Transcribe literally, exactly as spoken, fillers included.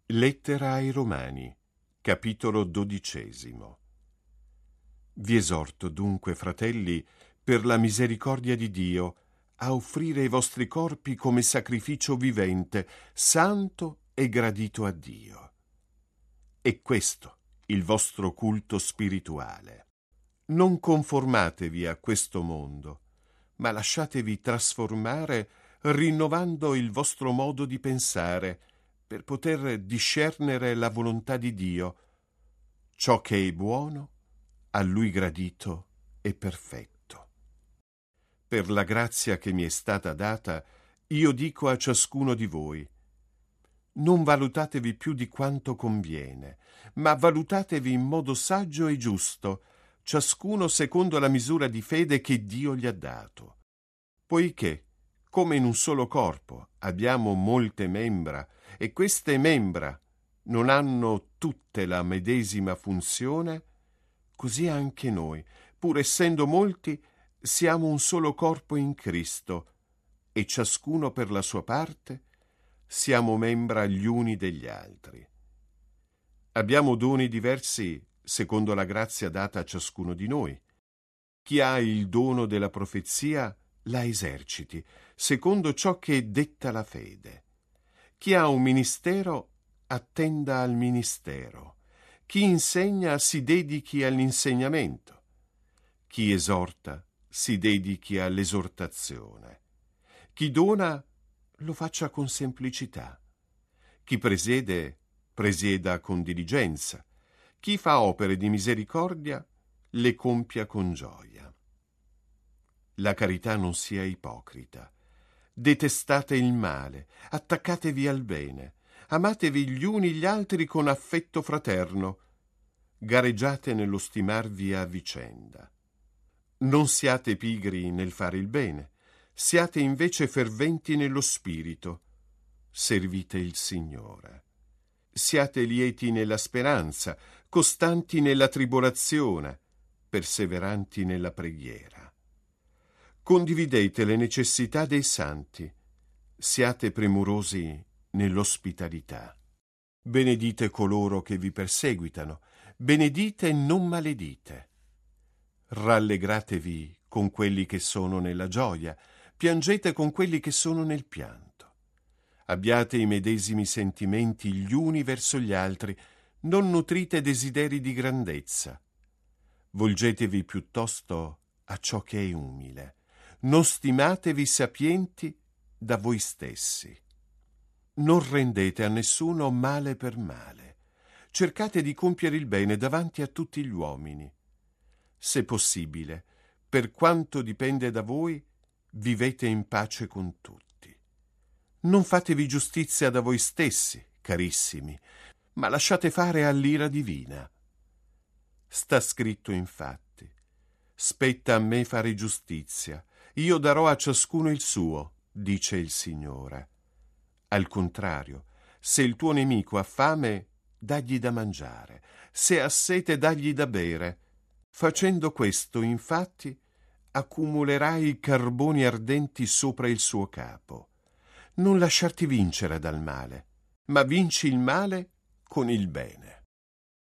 Lettera ai Romani, capitolo dodicesimo. Vi esorto dunque, fratelli, per la misericordia di Dio, a offrire i vostri corpi come sacrificio vivente, santo e gradito a Dio. E questo il vostro culto spirituale. Non conformatevi a questo mondo, ma lasciatevi trasformare rinnovando il vostro modo di pensare, per poter discernere la volontà di Dio, ciò che è buono, a Lui gradito e perfetto. Per la grazia che mi è stata data, io dico a ciascuno di voi: non valutatevi più di quanto conviene, ma valutatevi in modo saggio e giusto, ciascuno secondo la misura di fede che Dio gli ha dato. Poiché, come in un solo corpo abbiamo molte membra, e queste membra non hanno tutte la medesima funzione, così anche noi, pur essendo molti, siamo un solo corpo in Cristo, e ciascuno per la sua parte siamo membra gli uni degli altri. Abbiamo doni diversi secondo la grazia data a ciascuno di noi. Chi ha il dono della profezia la eserciti, secondo ciò che detta la fede. Chi ha un ministero attenda al ministero. Chi insegna si dedichi all'insegnamento. Chi esorta si dedichi all'esortazione. Chi dona lo faccia con semplicità. Chi presiede presieda con diligenza. Chi fa opere di misericordia le compia con gioia. La carità non sia ipocrita. Detestate il male, attaccatevi al bene, amatevi gli uni gli altri con affetto fraterno, gareggiate nello stimarvi a vicenda. Non siate pigri nel fare il bene, siate invece ferventi nello spirito, servite il Signore. Siate lieti nella speranza, costanti nella tribolazione, perseveranti nella preghiera. Condividete le necessità dei santi, siate premurosi nell'ospitalità. Benedite coloro che vi perseguitano, benedite e non maledite. Rallegratevi con quelli che sono nella gioia, piangete con quelli che sono nel pianto. Abbiate i medesimi sentimenti gli uni verso gli altri, non nutrite desideri di grandezza. Volgetevi piuttosto a ciò che è umile. Non stimatevi sapienti da voi stessi. Non rendete a nessuno male per male. Cercate di compiere il bene davanti a tutti gli uomini. Se possibile, per quanto dipende da voi, vivete in pace con tutti. Non fatevi giustizia da voi stessi, carissimi, ma lasciate fare all'ira divina. Sta scritto infatti: spetta a me fare giustizia, io darò a ciascuno il suo, dice il Signore. Al contrario, se il tuo nemico ha fame, dagli da mangiare, se ha sete, dagli da bere. Facendo questo, infatti, accumulerai carboni ardenti sopra il suo capo. Non lasciarti vincere dal male, ma vinci il male con il bene.